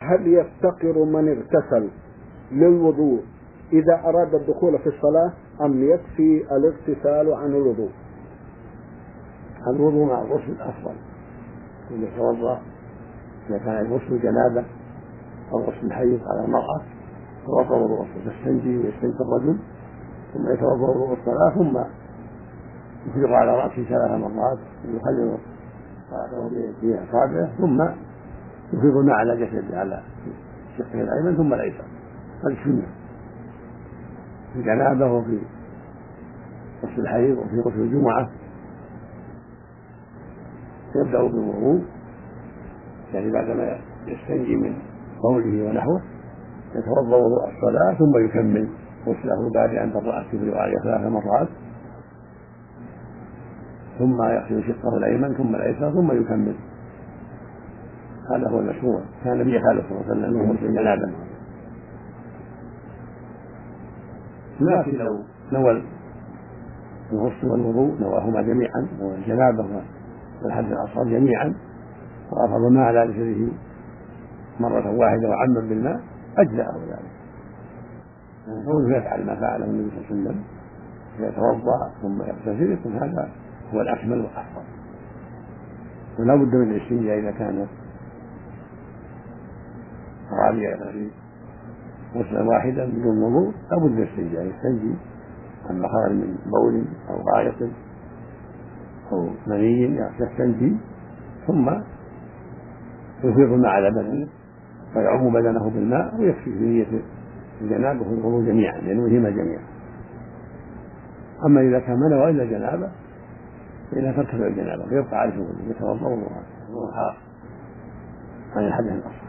هل يفتقر من اغتسل للوضوء إذا أراد الدخول في الصلاة أم يكفي الاغتسال عن الوضوء؟ الوضوء مع الغسل أفضل، يتوضأ إذا كان الغسل جنابة أو غسل حيض على المرأة يتوضأ وضوء الغسل، تستنجي ويستنجي الرجل ثم يتوضأ وضوء الصلاة ثم يفرغ على رأسه 3 مرات ويخلل في أصابعه ثم يفيض الماء على جسده على شقه الأيمن ثم الأيسر. هذه سنة في الجنابة وفي غسل الحيض وفي غسل الجمعة. يبدأ بالوضوء يعني بعدما يستنجي من بوله ونحوه يتوضأ وضوء الصلاة ثم يكمل غسله بعد أن تضرأت في عليه 3 مرات ثم يغسل شقه الأيمن ثم الأيسر ثم يكمل. هذا هو المشروع، كان النبي صلى الله عليه وسلم من غسل الجنابة، لكن لو نوى الغسل والوضوء نواهما جميعا والجنابة والحدث الأصغر جميعا وأفاض الماء على جسده مرة واحدة وعمم بالماء أجزأه ذلك. كونه يفعل ما فعله النبي صلى الله عليه وسلم يتوضأ ثم يغتسل يكون هذا هو الأكمل والأفضل. ولا بد من الاستنجاء إذا كان راجع غسلا واحدا بدون وضوء لا بد من الاستنجاء، يستنجي عما خرج من بول أو غائط أو مني يستنجي ثم يفيض الماء على بدنه ويعم بدنه بالماء ويكفي في نية الجنابة والوضوء جميعا ينويهما جميعا. أما إذا كان ما نوى إلا الجنابة فإنها ترتفع الجنابة فيبقى عليه الوضوء يتوضأ وضوءها عن الحدث الأصغر.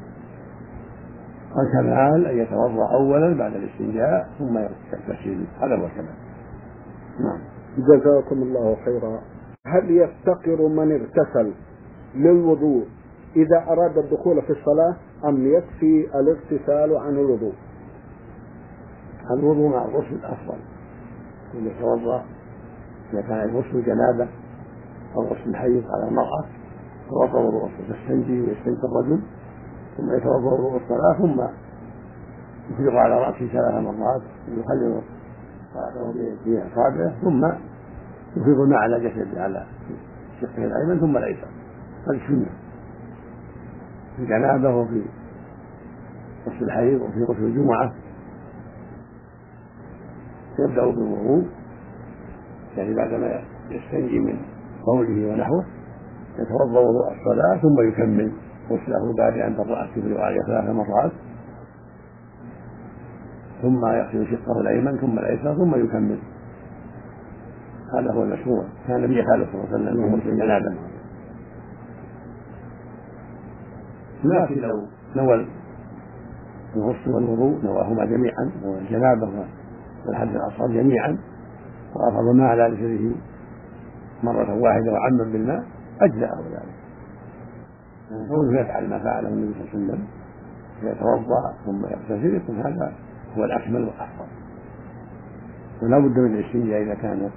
والكمال أن يتوضأ أولا بعد الاستنجاء ثم يغتسل، هذا هو الكمال. نعم. جزاكم الله خيرا. هل يفتقر من اغتسل للوضوء إذا أراد الدخول في الصلاة أم يكفي الاغتسال عن الوضوء؟ الوضوء مع الغسل أفضل، يتوضأ إذا كان الغسل جنابة أو غسل حيض على المرأة يتوضأ وضوء الغسل، تستنجي ويستنجي الرجل ثم يتوضأ وضوء الصلاة ثم يفرغ على رأسه 3 مرات ويخلل في أصابعه ثم يفيض الماء على جسده على شقه الأيمن ثم الأيسر. هذه سنة في الجنابة وفي غسل الحيض وفي غسل الجمعة. يبدأ بالوضوء يعني بعدما يستنجي من بوله ونحوه يتوضأ وضوء الصلاة ثم يكمل غسله بعد أن تضرأت في عليه 3 مرات ثم يغسل شقه الأيمن ثم الأيسر ثم يكمل. هذا هو المشروع، كان النبي صلى الله عليه وسلم من غسل الجنابة، لكن لو نوى الغسل والوضوء نواهما جميعا والجنابة والحدث الأصغر جميعا وأفاض الماء على جسده مرة واحدة وعمم بالماء أجزأه ذلك. كونه يفعل ما فعله النبي صلى الله عليه وسلم يتوضأ ثم يغتسل يكون هذا هو الأكمل والأفضل. ولا بد من الاستنجاء إذا كان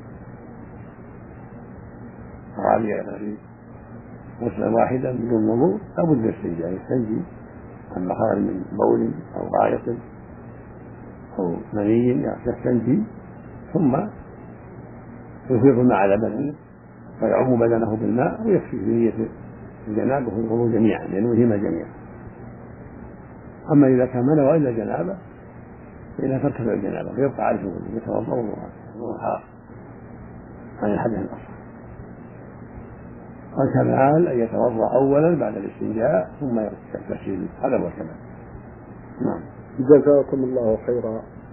راجع غسلا واحدا بدون وضوء لا بد من الاستنجاء، يستنجي عما خرج من بول أو غائط أو مني يستنجي ثم يفيض الماء على بدنه ويعم بدنه بالماء ويكفي في نية الجنابة والوضوء جميعا ينويهما جميعا. أما إذا كان ما نوى إلا الجنابة فإنها ترتفع الجنابة فيبقى عليه الوضوء يتوضأ وضوءها عن الحدث الأصغر. والكمال أن يتوضأ أولا بعد الاستنجاء ثم يغتسل، هذا هو الكمال. نعم. جزاكم الله خيرا.